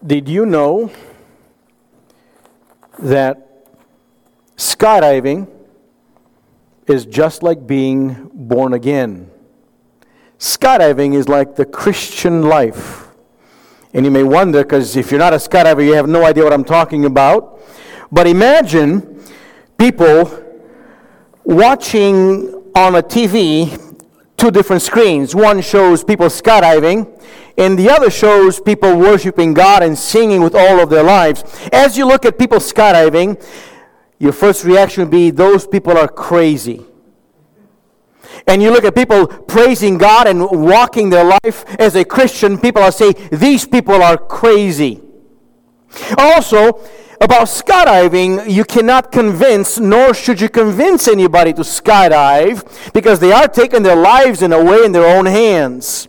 Did you know that skydiving is just like being born again? Skydiving is like the Christian life. And you may wonder, because if you're not a skydiver, you have no idea what I'm talking about. But imagine people watching on a TV two different screens. One shows people skydiving, and the other shows people worshiping God and singing with all of their lives. As you look at people skydiving, your first reaction would be, those people are crazy. And you look at people praising God and walking their life as a Christian, people are saying, these people are crazy. Also, about skydiving, you cannot convince, nor should you convince anybody to skydive, because they are taking their lives in a way in their own hands.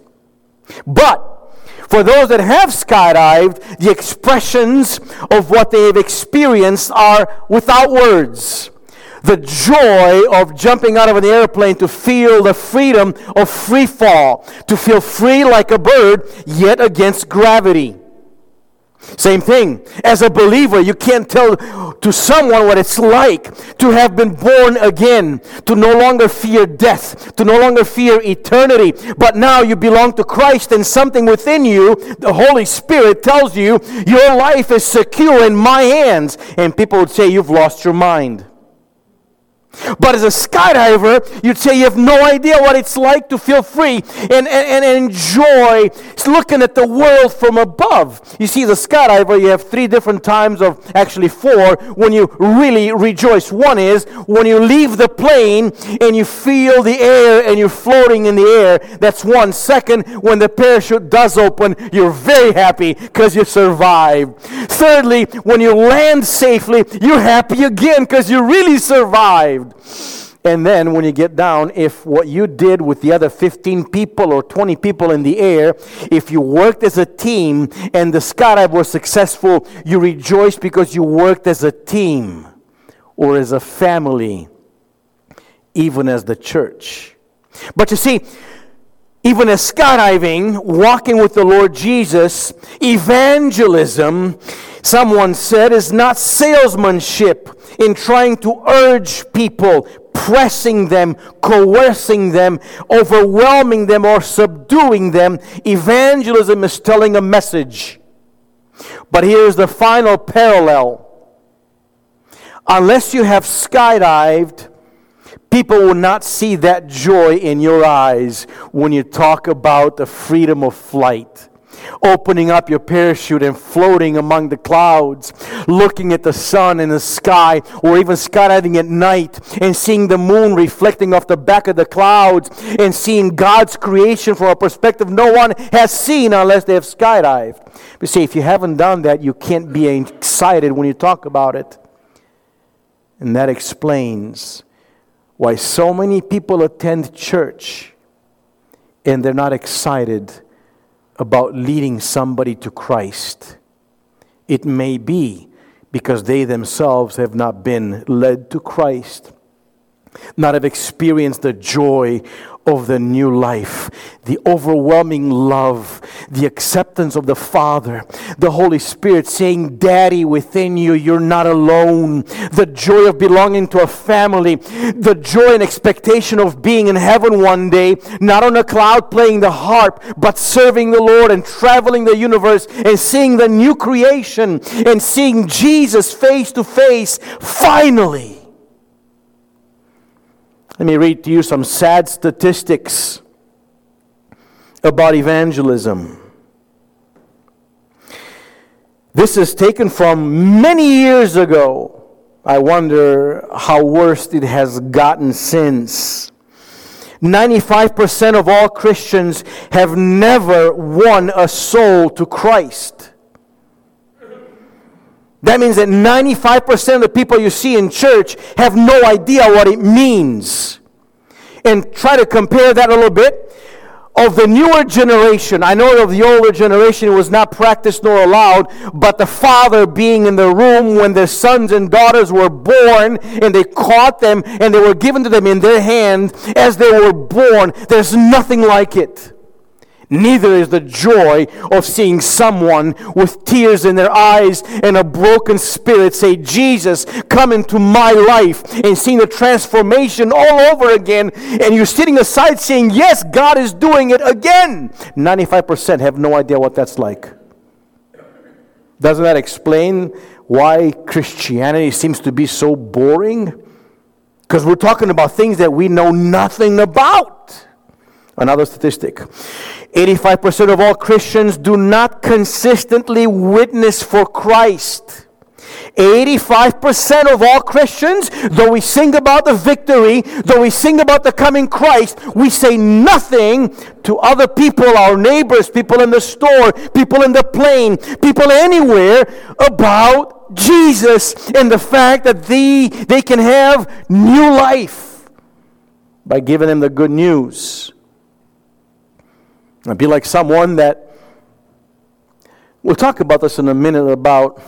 But for those that have skydived, the expressions of what they have experienced are without words. The joy of jumping out of an airplane to feel the freedom of free fall, to feel free like a bird, yet against gravity. Same thing. As a believer, you can't tell to someone what it's like to have been born again, to no longer fear death, to no longer fear eternity. But now you belong to Christ, and something within you, the Holy Spirit, tells you your life is secure in my hands. And people would say, you've lost your mind. But as a skydiver, you'd say you have no idea what it's like to feel free and enjoy looking at the world from above. You see, as a skydiver, you have 3 different times actually 4, when you really rejoice. One is when you leave the plane and you feel the air and you're floating in the air. That's one. Second, when the parachute does open, you're very happy because you survived. Thirdly, when you land safely, you're happy again because you really survived. And then when you get down, if what you did with the other 15 people or 20 people in the air, if you worked as a team and the skydive was successful, you rejoice because you worked as a team or as a family, even as the church. But you see, even as skydiving, walking with the Lord Jesus, evangelism, someone said, is not salesmanship in trying to urge people, pressing them, coercing them, overwhelming them, or subduing them. Evangelism is telling a message. But here's the final parallel. Unless you have skydived, people will not see that joy in your eyes when you talk about the freedom of flight. Opening up your parachute and floating among the clouds, looking at the sun in the sky, or even skydiving at night and seeing the moon reflecting off the back of the clouds and seeing God's creation from a perspective no one has seen unless they have skydived. But see, if you haven't done that, you can't be excited when you talk about it. And that explains why so many people attend church and they're not excited about leading somebody to Christ. It may be because they themselves have not been led to Christ, not have experienced the joy of the new life, the overwhelming love, the acceptance of the Father, the Holy Spirit saying, Daddy within you, you're not alone, the joy of belonging to a family, the joy and expectation of being in heaven one day, not on a cloud playing the harp, but serving the Lord and traveling the universe and seeing the new creation and seeing Jesus face to face finally. Let me read to you some sad statistics about evangelism. This is taken from many years ago. I wonder how worse it has gotten since. 95% of all Christians have never won a soul to Christ. That means that 95% of the people you see in church have no idea what it means. And try to compare that a little bit. Of the newer generation, I know of the older generation, it was not practiced nor allowed, but the father being in the room when their sons and daughters were born, and they caught them, and they were given to them in their hand as they were born. There's nothing like it. Neither is the joy of seeing someone with tears in their eyes and a broken spirit say, Jesus, come into my life, and seeing the transformation all over again, and you're sitting aside saying, yes, God is doing it again. 95% have no idea what that's like. Doesn't that explain why Christianity seems to be so boring? Because we're talking about things that we know nothing about. Another statistic. 85% of all Christians do not consistently witness for Christ. 85% of all Christians, though we sing about the victory, though we sing about the coming Christ, we say nothing to other people, our neighbors, people in the store, people in the plane, people anywhere, about Jesus and the fact that they can have new life by giving them the good news. I'd be like someone that, we'll talk about this in a minute, about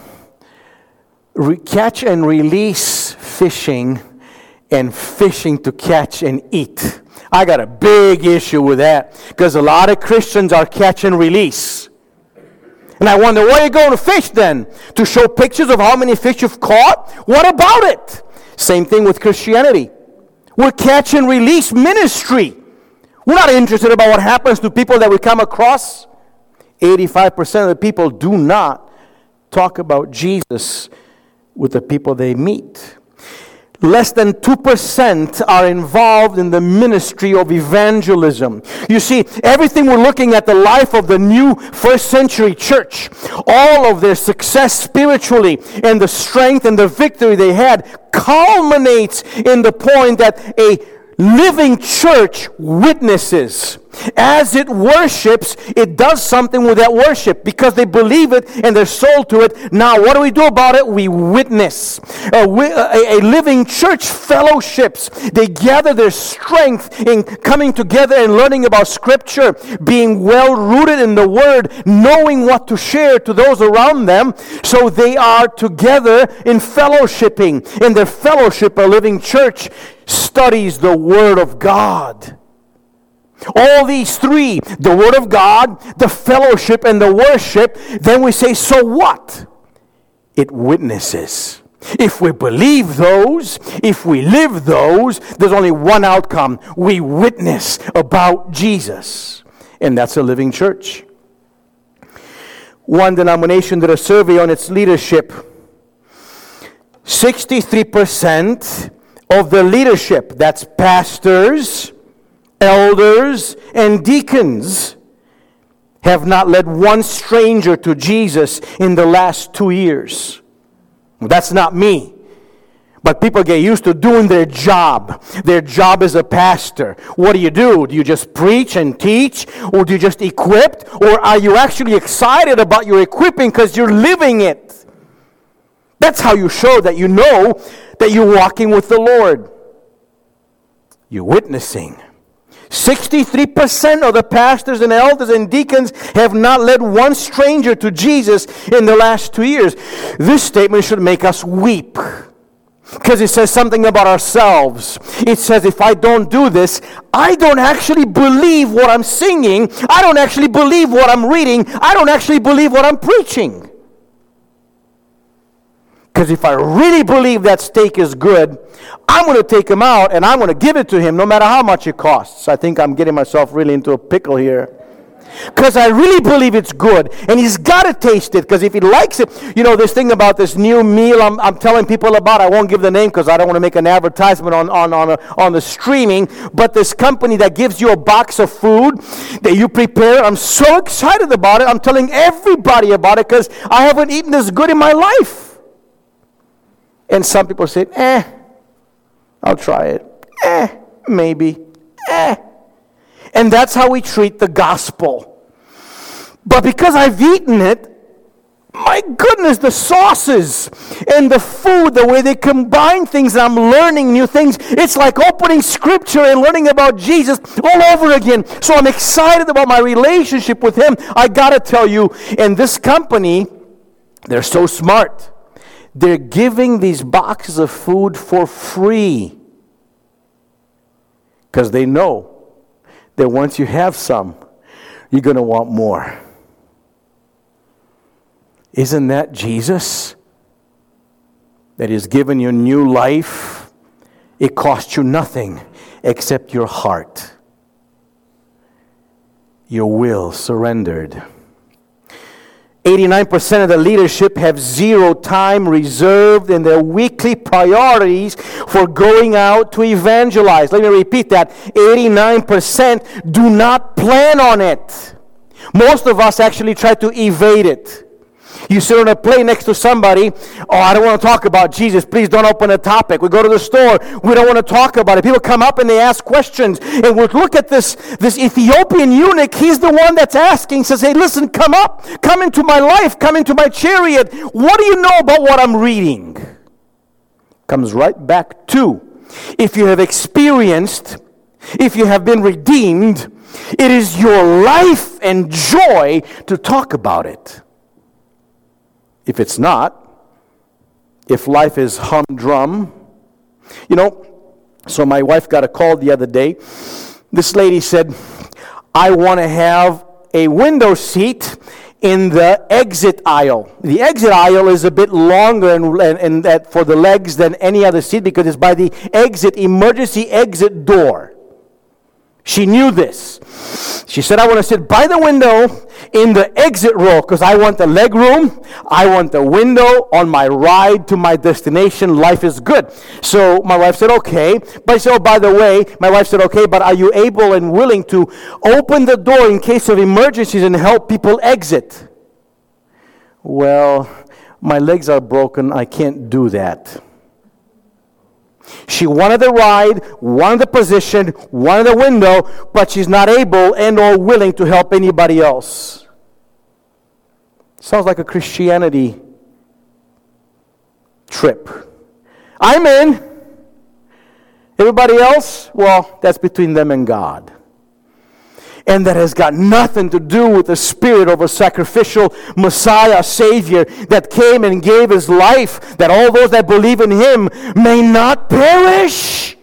catch and release fishing and fishing to catch and eat. I got a big issue with that because a lot of Christians are catch and release. And I wonder, where are you going to fish then? To show pictures of how many fish you've caught? What about it? Same thing with Christianity. We're catch and release ministry. We're not interested about what happens to people that we come across. 85% of the people do not talk about Jesus with the people they meet. Less than 2% are involved in the ministry of evangelism. You see, everything we're looking at the life of the new first century church, all of their success spiritually and the strength and the victory they had culminates in the point that a living church witnesses. As it worships, it does something with that worship because they believe it and they're sold to it. Now, what do we do about it? We witness. A living church fellowships. They gather their strength in coming together and learning about Scripture, being well rooted in the Word, knowing what to share to those around them. So they are together in fellowshipping. In their fellowship, a living church studies the Word of God. All these three, the Word of God, the fellowship, and the worship, then we say, so what? It witnesses. If we believe those, if we live those, there's only one outcome. We witness about Jesus. And that's a living church. One denomination did a survey on its leadership. 63% of the leadership, that's pastors, elders, and deacons, have not led one stranger to Jesus in the last 2 years. Well, that's not me. But people get used to doing their job. Their job as a pastor. What do? Do you just preach and teach? Or do you just equip? Or are you actually excited about your equipping because you're living it? That's how you show that you know that you're walking with the Lord. You're witnessing. 63% of the pastors and elders and deacons have not led one stranger to Jesus in the last 2 years. This statement should make us weep because it says something about ourselves. It says, if I don't do this, I don't actually believe what I'm singing. I don't actually believe what I'm reading. I don't actually believe what I'm preaching. Because if I really believe that steak is good, I'm going to take him out and I'm going to give it to him no matter how much it costs. I think I'm getting myself really into a pickle here. Because I really believe it's good. And he's got to taste it. Because if he likes it, this thing about this new meal I'm telling people about, I won't give the name because I don't want to make an advertisement on the streaming. But this company that gives you a box of food that you prepare, I'm so excited about it. I'm telling everybody about it because I haven't eaten this good in my life. And some people say, I'll try it. Maybe. And that's how we treat the gospel. But because I've eaten it, my goodness, the sauces and the food, the way they combine things, I'm learning new things. It's like opening Scripture and learning about Jesus all over again. So I'm excited about my relationship with Him. I got to tell you, and this company, they're so smart. They're giving these boxes of food for free. Because they know that once you have some, you're going to want more. Isn't that Jesus? That He's given you new life. It costs you nothing except your heart, your will surrendered. 89% of the leadership have zero time reserved in their weekly priorities for going out to evangelize. Let me repeat that. 89% do not plan on it. Most of us actually try to evade it. You sit on a plane next to somebody, oh, I don't want to talk about Jesus. Please don't open a topic. We go to the store. We don't want to talk about it. People come up and they ask questions. And we'll look at this Ethiopian eunuch. He's the one that's asking. Says, hey, listen, come up. Come into my life. Come into my chariot. What do you know about what I'm reading? Comes right back to, if you have experienced, if you have been redeemed, it is your life and joy to talk about it. If it's not, if life is humdrum, so my wife got a call the other day. This lady said, I want to have a window seat in the exit aisle. The exit aisle is a bit longer and that for the legs than any other seat because it's by the emergency exit door. She knew this. She said, I want to sit by the window in the exit row because I want the leg room. I want the window on my ride to my destination. Life is good. So my wife said, okay. But I said, oh, by the way, my wife said, okay, but are you able and willing to open the door in case of emergencies and help people exit? Well, my legs are broken. I can't do that. She wanted the ride, wanted the position, wanted the window, but she's not able and or willing to help anybody else. Sounds like a Christianity trip. I'm in. Everybody else, well, that's between them and God. And that has got nothing to do with the spirit of a sacrificial Messiah, Savior, that came and gave His life, that all those that believe in Him may not perish.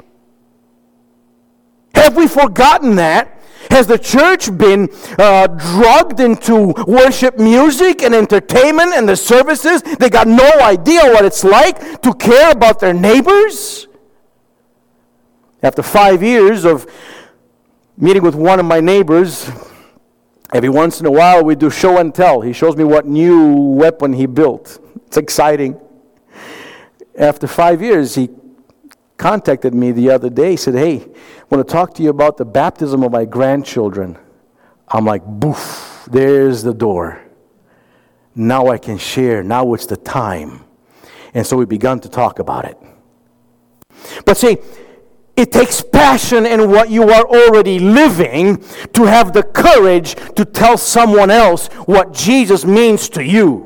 Have we forgotten that? Has the church been drugged into worship music and entertainment and the services? They got no idea what it's like to care about their neighbors. After 5 years of meeting with one of my neighbors, every once in a while we do show and tell. He shows me what new weapon he built. It's exciting. After 5 years, he contacted me the other day. He said, hey, I want to talk to you about the baptism of my grandchildren. I'm like, boof, there's the door. Now I can share. Now it's the time. And so we began to talk about it. But see, it takes passion in what you are already living to have the courage to tell someone else what Jesus means to you.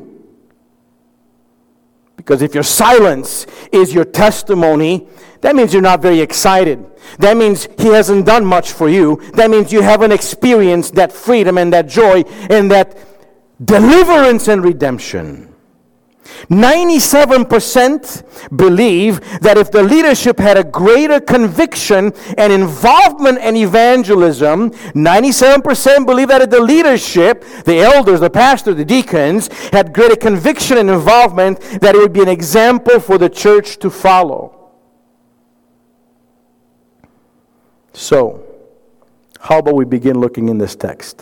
Because if your silence is your testimony, that means you're not very excited. That means He hasn't done much for you. That means you haven't experienced that freedom and that joy and that deliverance and redemption. 97% believe that if the leadership had a greater conviction and involvement in evangelism, 97% believe that if the leadership, the elders, the pastor, the deacons, had greater conviction and involvement, that it would be an example for the church to follow. So, how about we begin looking in this text?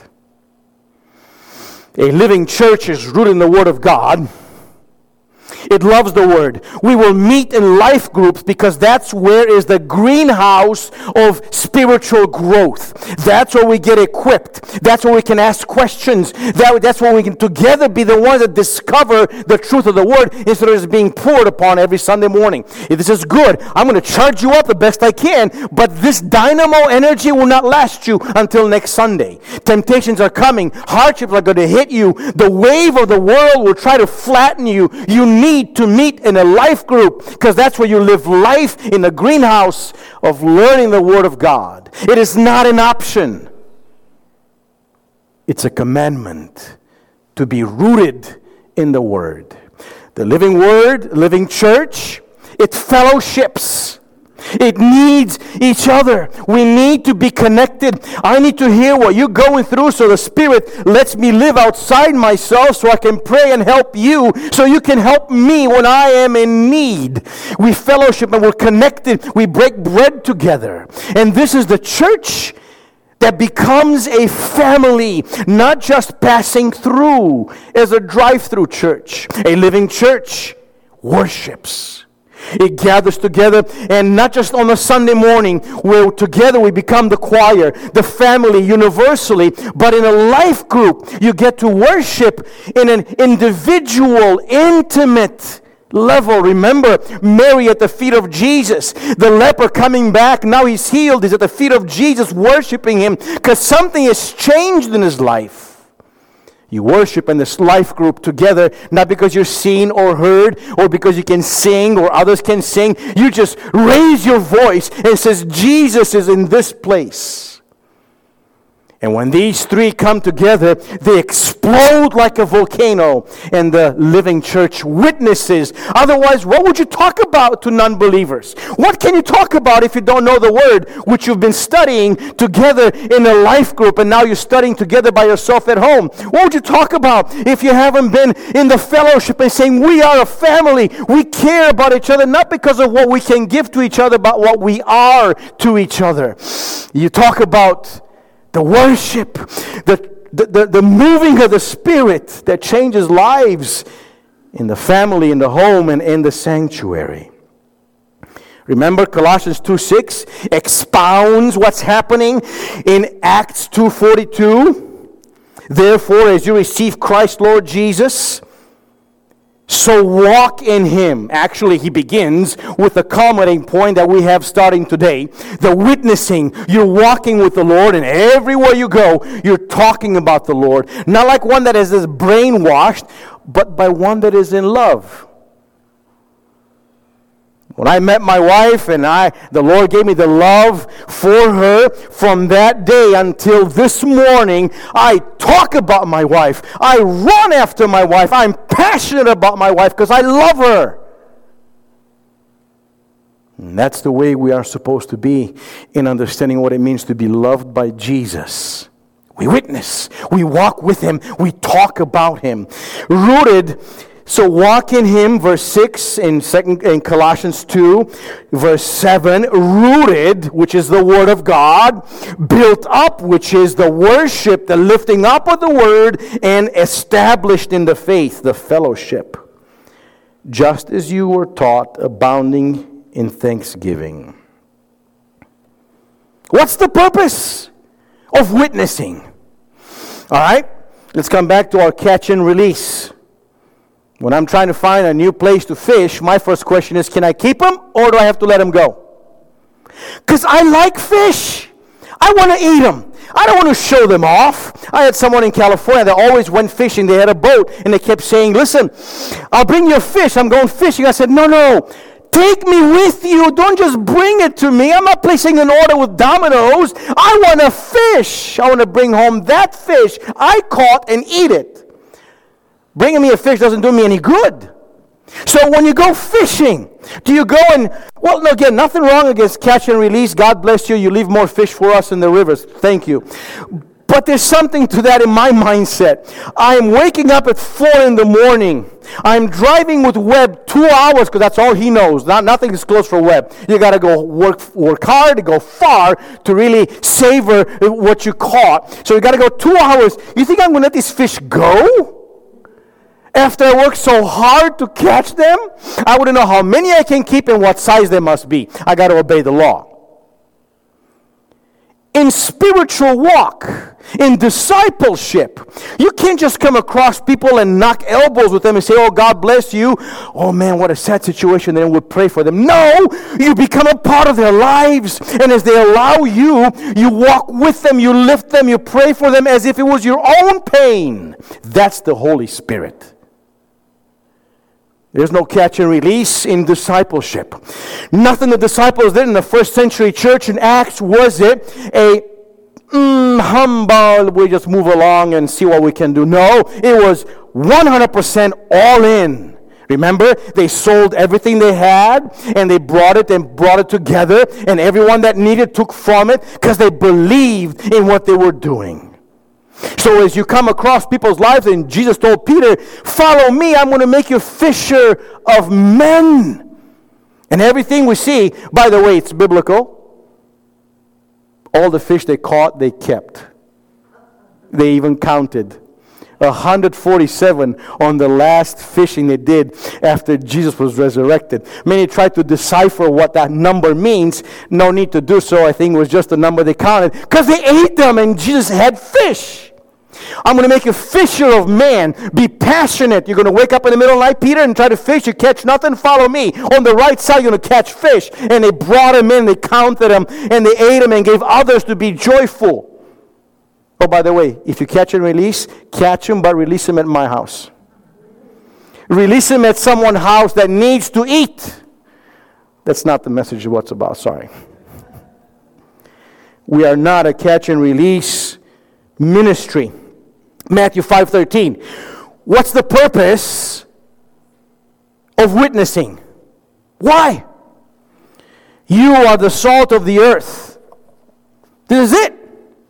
A living church is rooted in the Word of God. It loves the Word. We will meet in life groups because that's where is the greenhouse of spiritual growth. That's where we get equipped. That's where we can ask questions. That's where we can together be the ones that discover the truth of the Word instead of just being poured upon every Sunday morning. If this is good, I'm going to charge you up the best I can, but this dynamo energy will not last you until next Sunday. Temptations are coming. Hardships are going to hit you. The wave of the world will try to flatten you. You need to meet in a life group because that's where you live life in the greenhouse of learning the Word of God. It is not an option. It's a commandment to be rooted in the Word. The living Word, living church, it fellowships. It needs each other. We need to be connected. I need to hear what you're going through, so the Spirit lets me live outside myself so I can pray and help you, so you can help me when I am in need. We fellowship and we're connected. We break bread together. And this is the church that becomes a family, not just passing through as a drive-through church. A living church worships. It gathers together, and not just on a Sunday morning where together we become the choir, the family universally, but in a life group. You get to worship in an individual, intimate level. Remember Mary at the feet of Jesus, the leper coming back, now he's healed, he's at the feet of Jesus worshiping him because something has changed in his life. You worship in this life group together, not because you're seen or heard, or because you can sing or others can sing. You just raise your voice and says, Jesus is in this place. And when these three come together, they explode like a volcano, and the living church witnesses. Otherwise, what would you talk about to non-believers? What can you talk about if you don't know the Word, which you've been studying together in a life group, and now you're studying together by yourself at home? What would you talk about if you haven't been in the fellowship and saying, we are a family, we care about each other, not because of what we can give to each other, but what we are to each other? You talk about the worship, the moving of the Spirit that changes lives in the family, in the home, and in the sanctuary. Remember Colossians 2:6 expounds what's happening in Acts 2:42. Therefore, as you receive Christ Lord Jesus, so walk in Him. Actually, he begins with the culminating point that we have starting today. The witnessing. You're walking with the Lord, and everywhere you go, you're talking about the Lord. Not like one that is just brainwashed, but by one that is in love. When I met my wife and the Lord gave me the love for her, from that day until this morning, I talk about my wife. I run after my wife. I'm passionate about my wife because I love her. And that's the way we are supposed to be in understanding what it means to be loved by Jesus. We witness. We walk with Him. We talk about Him. Rooted. So walk in Him, verse 6 in Colossians 2, verse 7, rooted, which is the Word of God, built up, which is the worship, the lifting up of the Word, and established in the faith, the fellowship, just as you were taught, abounding in thanksgiving. What's the purpose of witnessing? All right, let's come back to our catch and release. When I'm trying to find a new place to fish, my first question is, can I keep them or do I have to let them go? Because I like fish. I want to eat them. I don't want to show them off. I had someone in California that always went fishing. They had a boat and they kept saying, listen, I'll bring you a fish. I'm going fishing. I said, no. Take me with you. Don't just bring it to me. I'm not placing an order with Domino's. I want a fish. I want to bring home that fish I caught and eat it. Bringing me a fish doesn't do me any good. So when you go fishing, do you go and, well, no, again, nothing wrong against catch and release. God bless you. You leave more fish for us in the rivers. Thank you. But there's something to that in my mindset. I'm waking up at 4 in the morning. I'm driving with Webb 2 hours because that's all he knows. Nothing is close for Webb. You got to go work hard, to go far to really savor what you caught. So you got to go 2 hours. You think I'm going to let these fish go? After I work so hard to catch them, I wouldn't know how many I can keep and what size they must be. I got to obey the law. In spiritual walk, in discipleship, you can't just come across people and knock elbows with them and say, oh, God bless you. Oh, man, what a sad situation. Then we'll pray for them. No, you become a part of their lives. And as they allow you, you walk with them, you lift them, you pray for them as if it was your own pain. That's the Holy Spirit. There's no catch and release in discipleship. Nothing the disciples did in the first century church in Acts was it a humble, we just move along and see what we can do. No, it was 100% all in. Remember, they sold everything they had, and they brought it together, and everyone that needed took from it because they believed in what they were doing. So as you come across people's lives, and Jesus told Peter, follow me, I'm going to make you a fisher of men. And everything we see, by the way, it's biblical. All the fish they caught, they kept. They even counted. 147 on the last fishing they did after Jesus was resurrected. Many tried to decipher what that number means. No need to do so. I think it was just the number they counted because they ate them and Jesus had fish. I'm going to make you a fisher of men. Be passionate. You're going to wake up in the middle of the night, Peter, and try to fish. You catch nothing, follow me. On the right side, you're going to catch fish. And they brought them in, they counted them, and they ate them and gave others to be joyful. Oh, by the way, if you catch and release, catch them, but release them at my house. Release them at someone's house that needs to eat. That's not the message of what's about, sorry. We are not a catch and release ministry. Matthew 5:13. What's the purpose of witnessing? Why? You are the salt of the earth. This is it.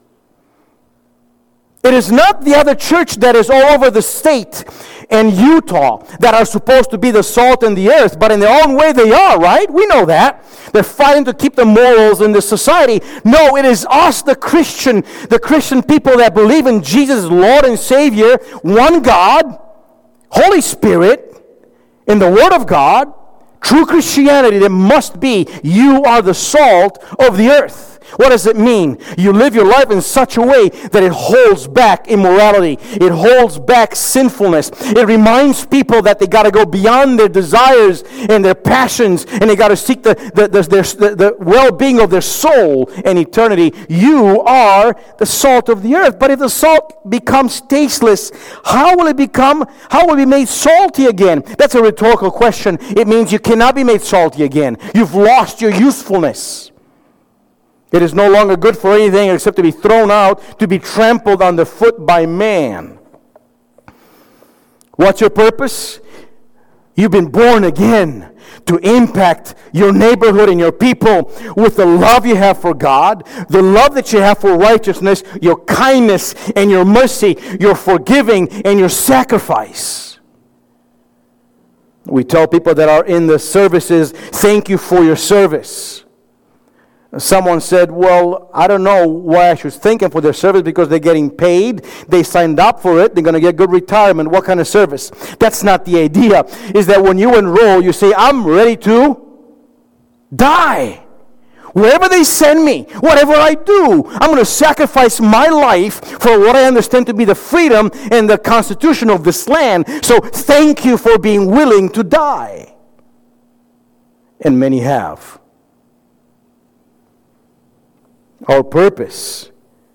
It is not the other church that is all over the state and Utah that are supposed to be the salt in the earth, but in their own way they are, right? We know that. They're fighting to keep the morals in the society. No, it is us, the Christian people that believe in Jesus, Lord and Savior, one God, Holy Spirit, in the Word of God, true Christianity, there must be, you are the salt of the earth. What does it mean? You live your life in such a way that it holds back immorality. It holds back sinfulness. It reminds people that they got to go beyond their desires and their passions, and they got to seek the well-being of their soul and eternity. You are the salt of the earth. But if the salt becomes tasteless, how will it be made salty again? That's a rhetorical question. It means you cannot be made salty again. You've lost your usefulness. It is no longer good for anything except to be thrown out, to be trampled underfoot by man. What's your purpose? You've been born again to impact your neighborhood and your people with the love you have for God, the love that you have for righteousness, your kindness and your mercy, your forgiving and your sacrifice. We tell people that are in the services, thank you for your service. Someone said, well, I don't know why I should thank them for their service because they're getting paid. They signed up for it. They're going to get good retirement. What kind of service? That's not the idea. Is that when you enroll, you say, I'm ready to die. Wherever they send me, whatever I do, I'm going to sacrifice my life for what I understand to be the freedom and the constitution of this land. So thank you for being willing to die. And many have. Our purpose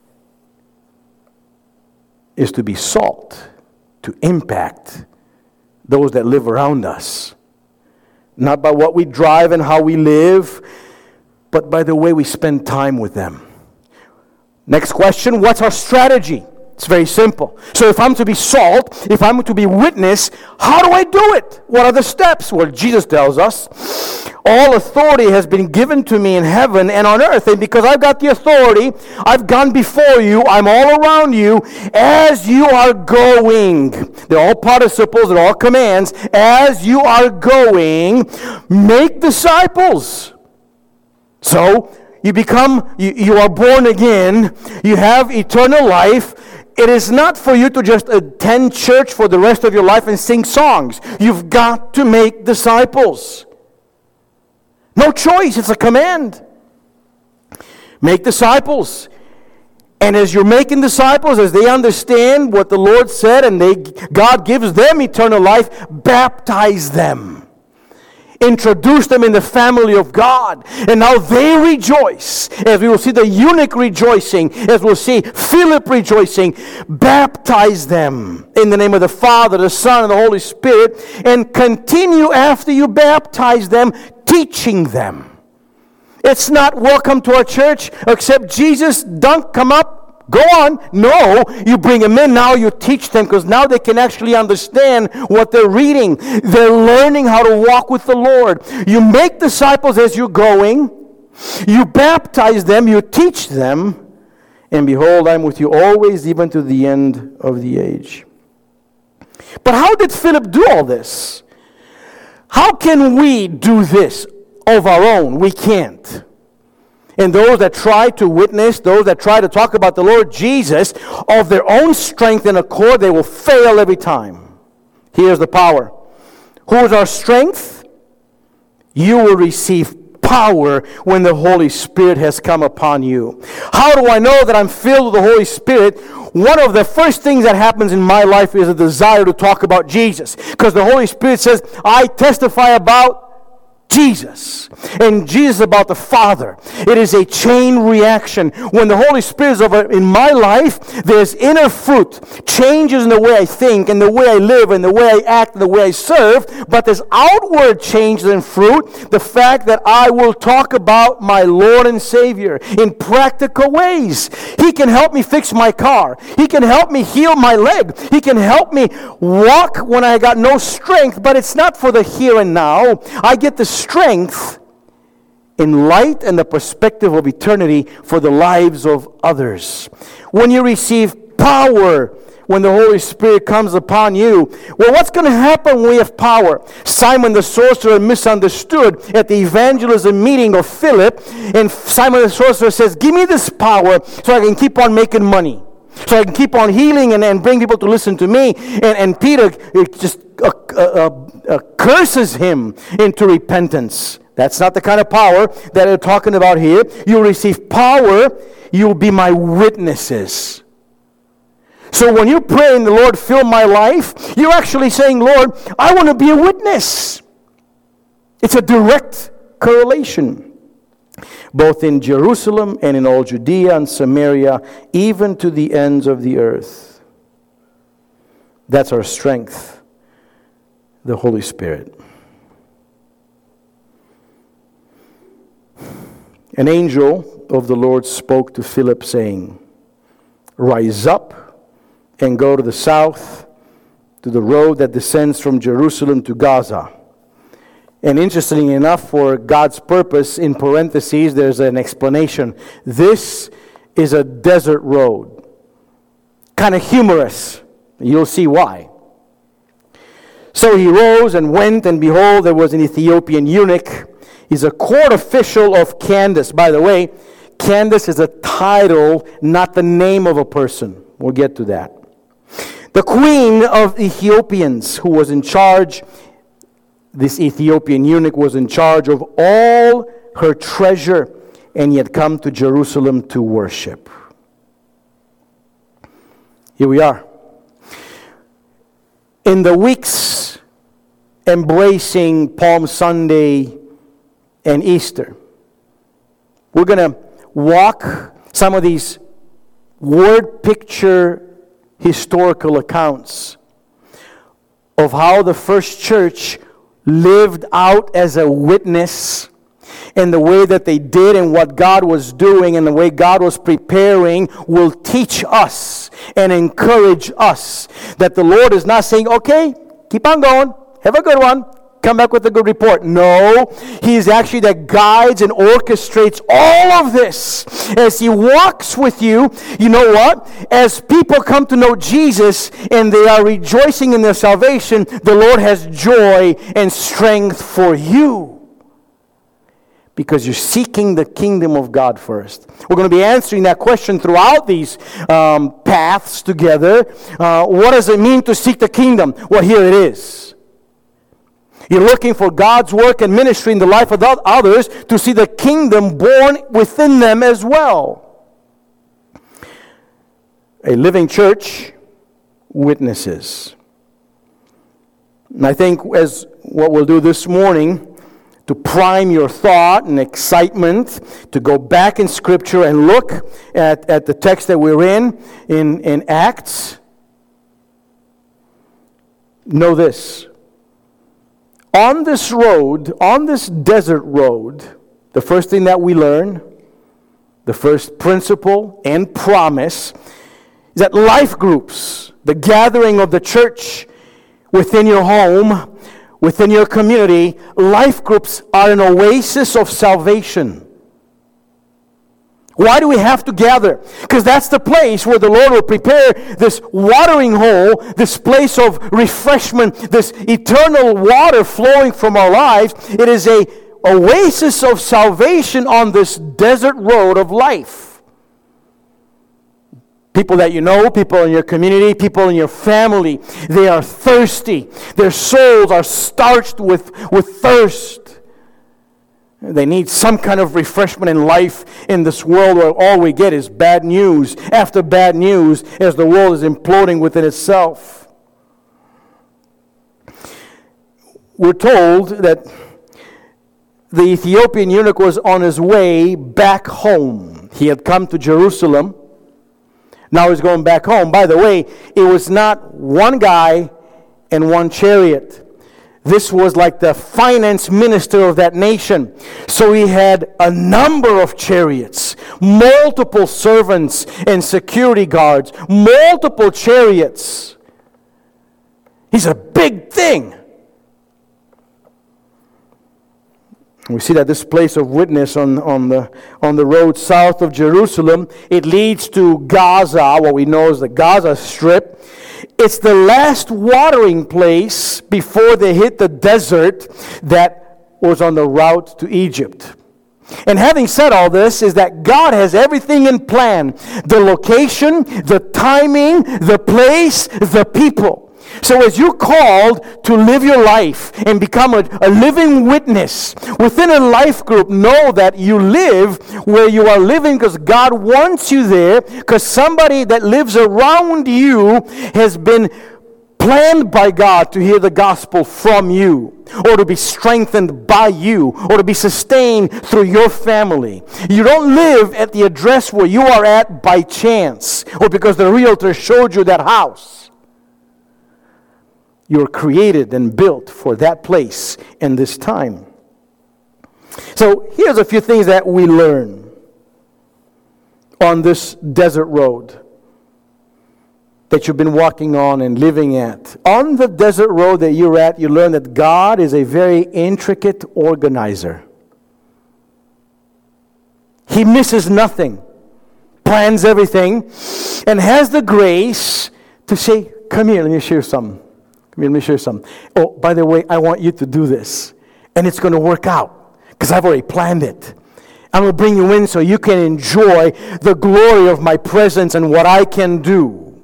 is to be salt, to impact those that live around us. Not by what we drive and how we live, but by the way we spend time with them. Next question, what's our strategy? It's very simple. So if I'm to be salt, if I'm to be witness, how do I do it? What are the steps? Well, Jesus tells us, all authority has been given to me in heaven and on earth. And because I've got the authority, I've gone before you, I'm all around you, as you are going. They're all participles, they're all commands. As you are going, make disciples. So, you are born again, you have eternal life. It is not for you to just attend church for the rest of your life and sing songs. You've got to make disciples. No choice, it's a command. Make disciples. And as you're making disciples, as they understand what the Lord said and God gives them eternal life, baptize them. Introduce them in the family of God. And now they rejoice. As we will see the eunuch rejoicing, as we'll see Philip rejoicing, baptize them in the name of the Father, the Son, and the Holy Spirit, and continue after you baptize them, teaching them. It's not welcome to our church, accept Jesus, dunk, come up, Go on. No, you bring them in. Now you teach them, because now they can actually understand what they're reading. They're learning how to walk with the Lord. You make disciples as you're going. You baptize them. You teach them. And behold, I'm with you always, even to the end of the age. But how did Philip do all this? How can we do this of our own? We can't. And those that try to witness, those that try to talk about the Lord Jesus, of their own strength and accord, they will fail every time. Here's the power. Who is our strength? You will receive power when the Holy Spirit has come upon you. How do I know that I'm filled with the Holy Spirit? One of the first things that happens in my life is a desire to talk about Jesus. Because the Holy Spirit says, I testify about Jesus, and Jesus about the Father. It is a chain reaction. When the Holy Spirit is over in my life, there's inner fruit, changes in the way I think, and the way I live, and the way I act, and the way I serve. But there's outward changes in fruit, the fact that I will talk about my Lord and Savior in practical ways. He can help me fix my car. He can help me heal my leg. He can help me walk when I got no strength, but it's not for the here and now. I get the strength in light and the perspective of eternity for the lives of others. When you receive power, when the Holy Spirit comes upon you, well, what's going to happen when we have power? Simon the sorcerer misunderstood at the evangelism meeting of Philip, and Simon the sorcerer says, give me this power so I can keep on making money, so I can keep on healing and bring people to listen to me. And Peter just curses him into repentance. That's not the kind of power that they're talking about here. You'll receive power. You'll be my witnesses. So when you're praying, the Lord, fill my life, you're actually saying, Lord, I want to be a witness. It's a direct correlation. Both in Jerusalem and in all Judea and Samaria, even to the ends of the earth. That's our strength, the Holy Spirit. An angel of the Lord spoke to Philip, saying, rise up and go to the south, to the road that descends from Jerusalem to Gaza. And interestingly enough, for God's purpose, in parentheses, there's an explanation. This is a desert road. Kind of humorous. You'll see why. So he rose and went, and behold, there was an Ethiopian eunuch. He's a court official of Candace. By the way, Candace is a title, not the name of a person. We'll get to that. The queen of Ethiopians, who was in charge. This Ethiopian eunuch was in charge of all her treasure, and he had come to Jerusalem to worship. Here we are. In the weeks embracing Palm Sunday and Easter, we're going to walk some of these word picture historical accounts of how the first church lived out as a witness, and the way that they did and what God was doing and the way God was preparing will teach us and encourage us that the Lord is not saying, okay, keep on going, have a good one, come back with a good report. No, He is actually that guides and orchestrates all of this as He walks with you. You know what? As people come to know Jesus and they are rejoicing in their salvation, the Lord has joy and strength for you. Because you're seeking the kingdom of God first. We're going to be answering that question throughout these paths together. What does it mean to seek the kingdom? Well, here it is. You're looking for God's work and ministry in the life of others to see the kingdom born within them as well. A living church witnesses. And I think as what we'll do this morning, to prime your thought and excitement, to go back in Scripture and look at the text that we're in Acts. Know this. On this road, on this desert road, the first thing that we learn, the first principle and promise is that life groups, the gathering of the church within your home, within your community, life groups are an oasis of salvation. Why do we have to gather? Because that's the place where the Lord will prepare this watering hole, this place of refreshment, this eternal water flowing from our lives. It is an oasis of salvation on this desert road of life. People that you know, people in your community, people in your family, they are thirsty. Their souls are starched with thirst. They need some kind of refreshment in life in this world where all we get is bad news after bad news as the world is imploding within itself. We're told that the Ethiopian eunuch was on his way back home. He had come to Jerusalem. Now he's going back home. By the way, it was not one guy and one chariot. This was like the finance minister of that nation. So he had a number of chariots, multiple servants and security guards, multiple chariots. He's a big thing. We see that this place of witness on the road south of Jerusalem, it leads to Gaza, what we know as the Gaza Strip. It's the last watering place before they hit the desert that was on the route to Egypt. And having said all this is that God has everything in plan. The location, the timing, the place, the people. So as you're called to live your life and become a living witness within a life group, know that you live where you are living because God wants you there, because somebody that lives around you has been planned by God to hear the gospel from you, or to be strengthened by you, or to be sustained through your family. You don't live at the address where you are at by chance, or because the realtor showed you that house. You're created and built for that place in this time. So here's a few things that we learn on this desert road that you've been walking on and living at. On the desert road that you're at, you learn that God is a very intricate organizer. He misses nothing, plans everything, and has the grace to say, come here, let me share something. Let me share something. Oh, by the way, I want you to do this. And it's going to work out because I've already planned it. I'm going to bring you in so you can enjoy the glory of my presence and what I can do.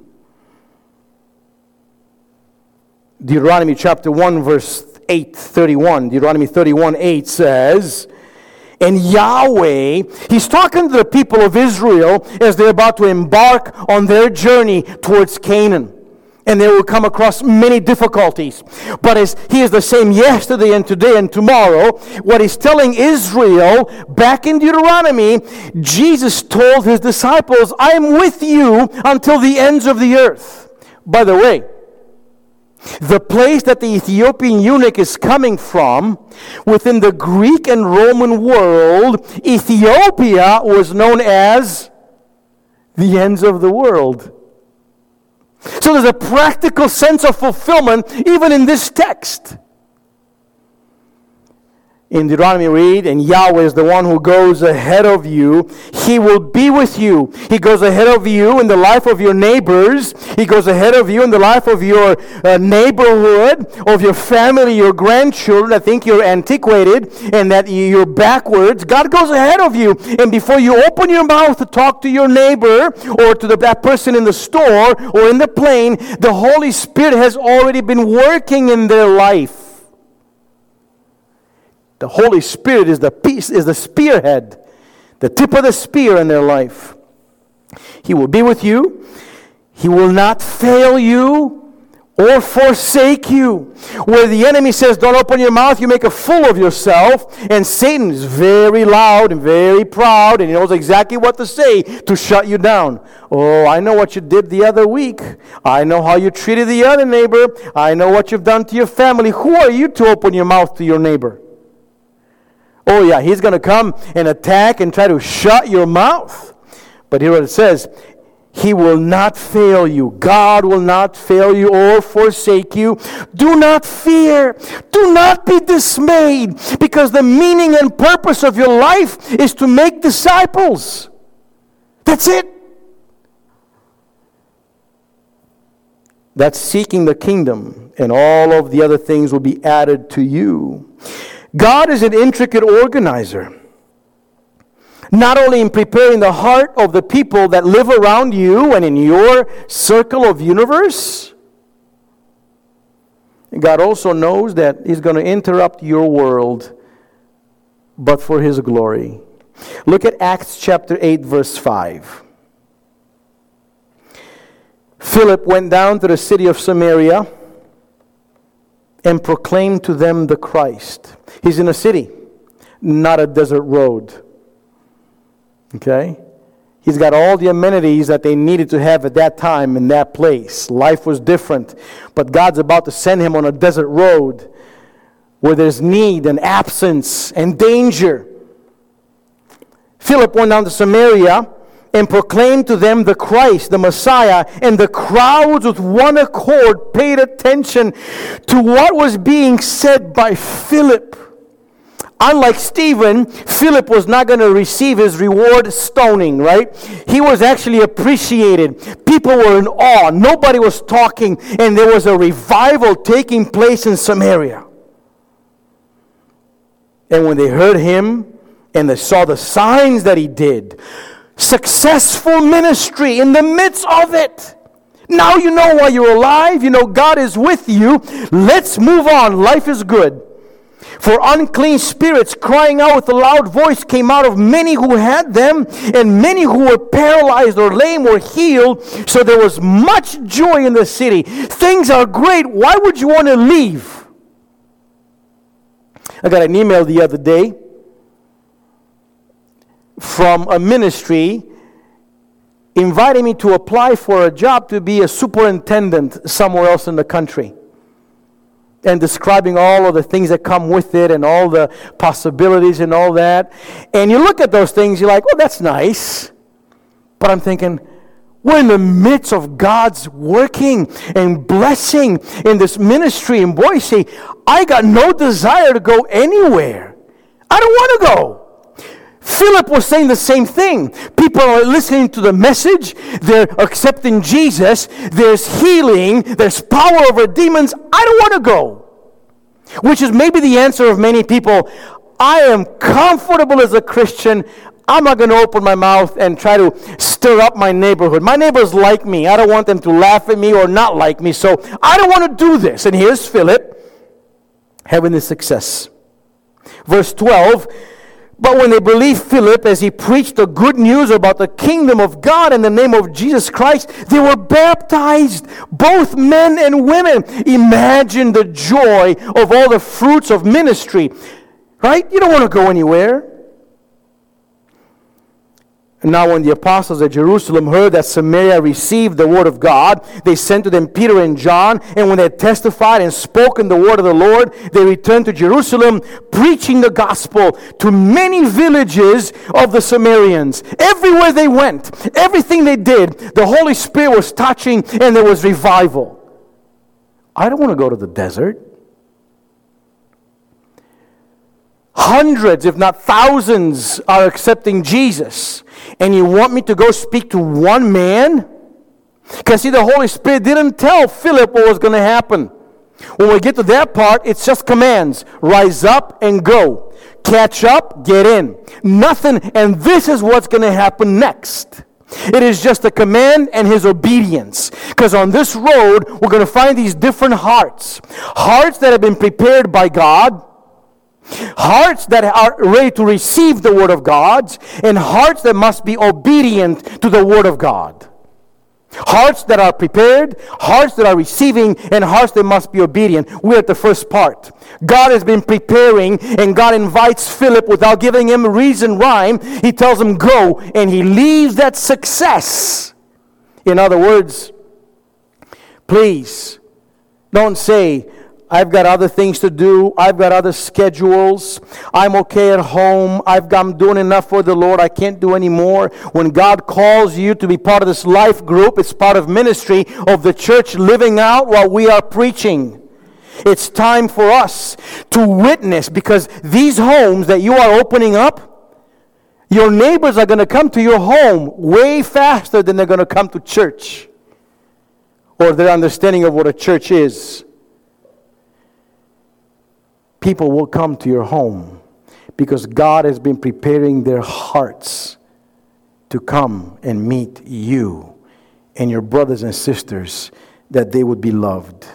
Deuteronomy chapter 1 verse 8:31. Deuteronomy 31:8 says, and Yahweh, he's talking to the people of Israel as they're about to embark on their journey towards Canaan. And they will come across many difficulties. But as He is the same yesterday and today and tomorrow, what He's telling Israel, back in Deuteronomy, Jesus told His disciples, I am with you until the ends of the earth. By the way, the place that the Ethiopian eunuch is coming from, within the Greek and Roman world, Ethiopia was known as the ends of the world. So there's a practical sense of fulfillment even in this text. In Deuteronomy read, and Yahweh is the one who goes ahead of you. He will be with you. He goes ahead of you in the life of your neighbors. He goes ahead of you in the life of your neighborhood, of your family, your grandchildren. I think you're antiquated and that you're backwards. God goes ahead of you. And before you open your mouth to talk to your neighbor or to that person in the store or in the plane, the Holy Spirit has already been working in their life. The Holy Spirit is the spearhead, the tip of the spear in their life. He will be with you. He will not fail you or forsake you. Where the enemy says, don't open your mouth, you make a fool of yourself. And Satan is very loud and very proud, and he knows exactly what to say to shut you down. Oh, I know what you did the other week. I know how you treated the other neighbor. I know what you've done to your family. Who are you to open your mouth to your neighbor? Oh yeah, he's going to come and attack and try to shut your mouth. But here it says, He will not fail you. God will not fail you or forsake you. Do not fear. Do not be dismayed, because the meaning and purpose of your life is to make disciples. That's it. That's seeking the kingdom, and all of the other things will be added to you. God is an intricate organizer. Not only in preparing the heart of the people that live around you and in your circle of universe, God also knows that He's going to interrupt your world, but for His glory. Look at Acts chapter 8, verse 5. Philip went down to the city of Samaria and proclaimed to them the Christ. He's in a city, not a desert road. Okay? He's got all the amenities that they needed to have at that time in that place. Life was different. But God's about to send him on a desert road where there's need and absence and danger. Philip went down to Samaria and proclaimed to them the Christ, the Messiah, and the crowds with one accord paid attention to what was being said by Philip. Unlike Stephen, Philip was not going to receive his reward stoning, right? He was actually appreciated. People were in awe. Nobody was talking, and there was a revival taking place in Samaria. And when they heard him and they saw the signs that he did, successful ministry in the midst of it. Now you know why you're alive. You know God is with you. Let's move on. Life is good. For unclean spirits crying out with a loud voice came out of many who had them, and many who were paralyzed or lame were healed. So there was much joy in the city. Things are great. Why would you want to leave? I got an email the other day from a ministry inviting me to apply for a job to be a superintendent somewhere else in the country, and describing all of the things that come with it and all the possibilities and all that. And you look at those things, you're like, oh, that's nice. But I'm thinking, we're in the midst of God's working and blessing in this ministry in Boise. I got no desire to go anywhere. I don't want to go. Philip was saying the same thing. People are listening to the message. They're accepting Jesus. There's healing. There's power over demons. I don't want to go. Which is maybe the answer of many people. I am comfortable as a Christian. I'm not going to open my mouth and try to stir up my neighborhood. My neighbors like me. I don't want them to laugh at me or not like me. So I don't want to do this. And here's Philip having this success. Verse 12. But when they believed Philip as he preached the good news about the kingdom of God in the name of Jesus Christ, they were baptized, both men and women. Imagine the joy of all the fruits of ministry, right? You don't want to go anywhere. And now when the apostles at Jerusalem heard that Samaria received the word of God, they sent to them Peter and John, and when they had testified and spoken the word of the Lord, they returned to Jerusalem, preaching the gospel to many villages of the Samaritans. Everywhere they went, everything they did, the Holy Spirit was touching, and there was revival. I don't want to go to the desert. Hundreds, if not thousands, are accepting Jesus. And you want me to go speak to one man? Because see, the Holy Spirit didn't tell Philip what was going to happen. When we get to that part, it's just commands. Rise up and go. Catch up, get in. Nothing, and this is what's going to happen next. It is just a command and his obedience. Because on this road, we're going to find these different hearts. Hearts that have been prepared by God. Hearts that are ready to receive the Word of God, and hearts that must be obedient to the Word of God. Hearts that are prepared, hearts that are receiving, and hearts that must be obedient. We're at the first part. God has been preparing, and God invites Philip without giving him reason, rhyme. He tells him, go, and he leaves that success. In other words, please, don't say, I've got other things to do. I've got other schedules. I'm okay at home. I'm doing enough for the Lord. I can't do any more. When God calls you to be part of this life group, it's part of ministry of the church living out while we are preaching. It's time for us to witness, because these homes that you are opening up, your neighbors are going to come to your home way faster than they're going to come to church or their understanding of what a church is. People will come to your home because God has been preparing their hearts to come and meet you and your brothers and sisters, that they would be loved.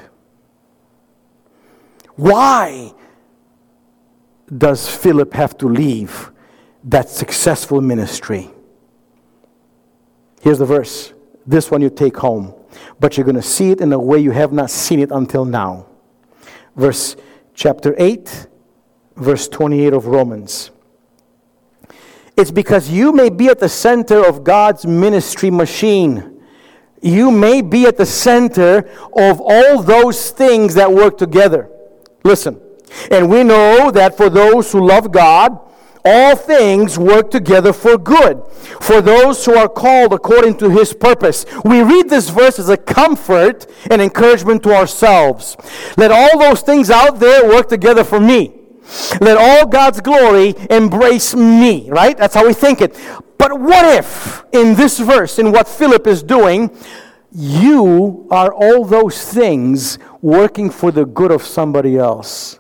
Why does Philip have to leave that successful ministry? Here's the verse. This one you take home, but you're going to see it in a way you have not seen it until now. Chapter 8, verse 28 of Romans. It's because you may be at the center of God's ministry machine. You may be at the center of all those things that work together. Listen, and we know that for those who love God, all things work together for good, for those who are called according to His purpose. We read this verse as a comfort and encouragement to ourselves. Let all those things out there work together for me. Let all God's glory embrace me, right? That's how we think it. But what if, in this verse, in what Philip is doing, you are all those things working for the good of somebody else?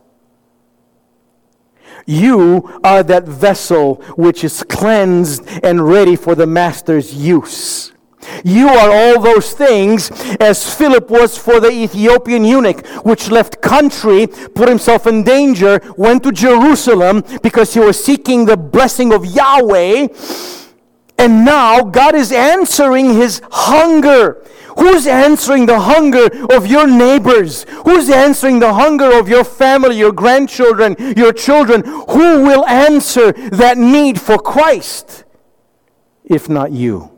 You are that vessel which is cleansed and ready for the master's use. You are all those things as Philip was for the Ethiopian eunuch, which left country, put himself in danger, went to Jerusalem because he was seeking the blessing of Yahweh. And now God is answering his hunger. Who's answering the hunger of your neighbors? Who's answering the hunger of your family, your grandchildren, your children? Who will answer that need for Christ, if not you?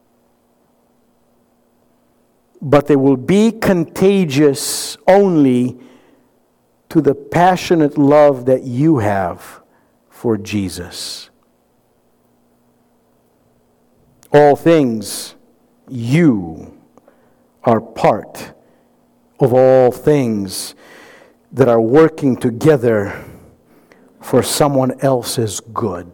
But they will be contagious only to the passionate love that you have for Jesus. All things, you are part of all things that are working together for someone else's good.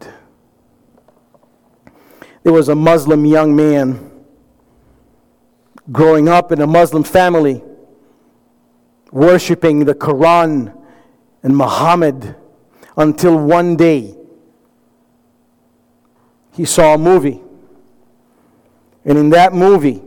There was a Muslim young man growing up in a Muslim family, worshiping the Quran and Muhammad, until one day he saw a movie. And in that movie,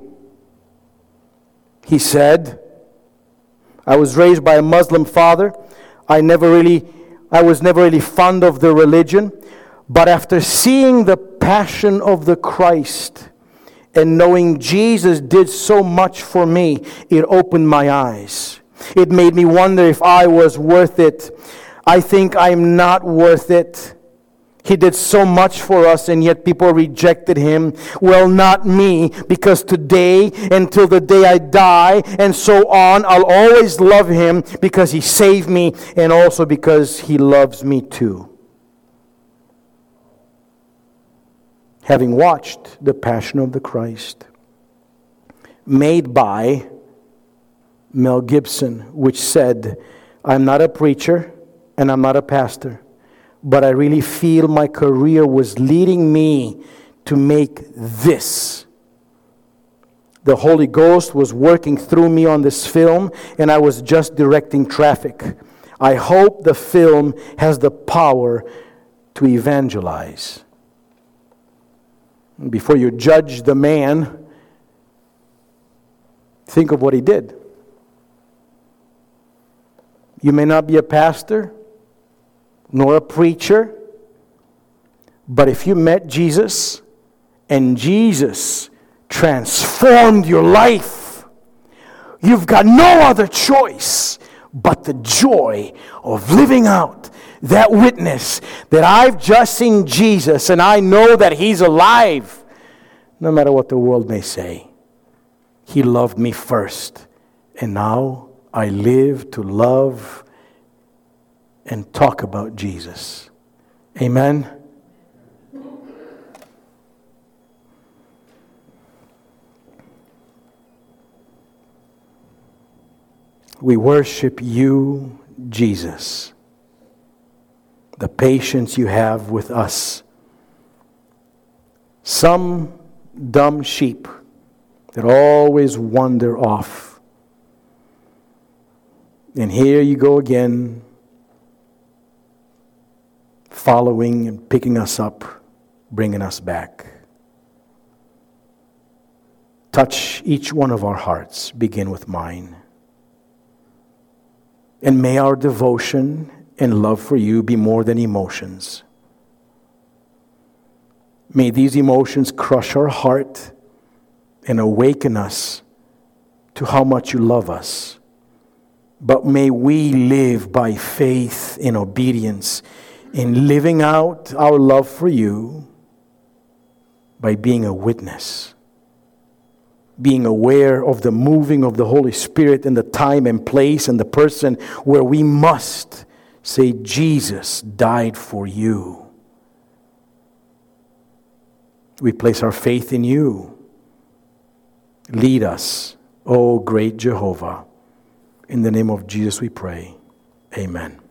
he said, I was raised by a Muslim father. I was never really fond of the religion. But after seeing the passion of the Christ and knowing Jesus did so much for me, it opened my eyes. It made me wonder if I was worth it. I think I'm not worth it. He did so much for us, and yet people rejected Him. Well, not me, because today, until the day I die, and so on, I'll always love Him because He saved me, and also because He loves me too. Having watched The Passion of the Christ, made by Mel Gibson, which said, I'm not a preacher, and I'm not a pastor, but I really feel my career was leading me to make this. The Holy Ghost was working through me on this film, and I was just directing traffic. I hope the film has the power to evangelize. Before you judge the man, think of what he did. You may not be a pastor, nor a preacher, but if you met Jesus and Jesus transformed your life, you've got no other choice but the joy of living out that witness that I've just seen Jesus and I know that He's alive. No matter what the world may say, He loved me first, and now I live to love and talk about Jesus. Amen. We worship you, Jesus. The patience you have with us. Some dumb sheep that always wander off. And here you go again, following and picking us up, bringing us back. Touch each one of our hearts, begin with mine. And may our devotion and love for you be more than emotions. May these emotions crush our heart and awaken us to how much you love us. But may we live by faith in obedience, in living out our love for you by being a witness. Being aware of the moving of the Holy Spirit in the time and place and the person where we must say, Jesus died for you. We place our faith in you. Lead us, O great Jehovah. In the name of Jesus we pray. Amen.